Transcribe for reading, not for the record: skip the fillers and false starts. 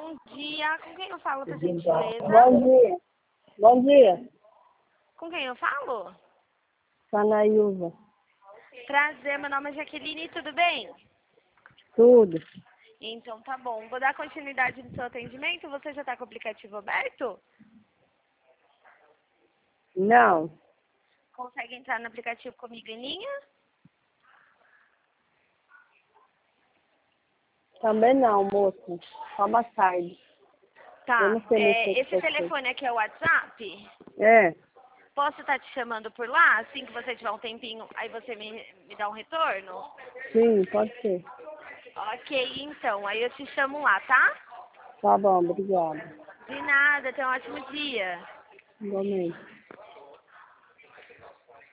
Bom dia. Com quem eu falo, por gentileza? Bom dia. Bom dia. Com quem eu falo? Sanaíuva. Prazer, meu nome é Jaqueline, tudo bem? Tudo. Então tá bom. Vou dar continuidade no seu atendimento. Você já tá com o aplicativo aberto? Não. Consegue entrar no aplicativo comigo em linha? Também não, moço. Só mais tarde. Tá. Eu não sei mexer com Esse você. telefone aqui é o WhatsApp? É. Posso estar te chamando por lá? Assim que você tiver um tempinho, aí você me dá um retorno? Sim, pode ser. Ok, então. Aí eu te chamo lá, tá? Tá bom, obrigada. De nada. Tenha um ótimo dia. Igualmente.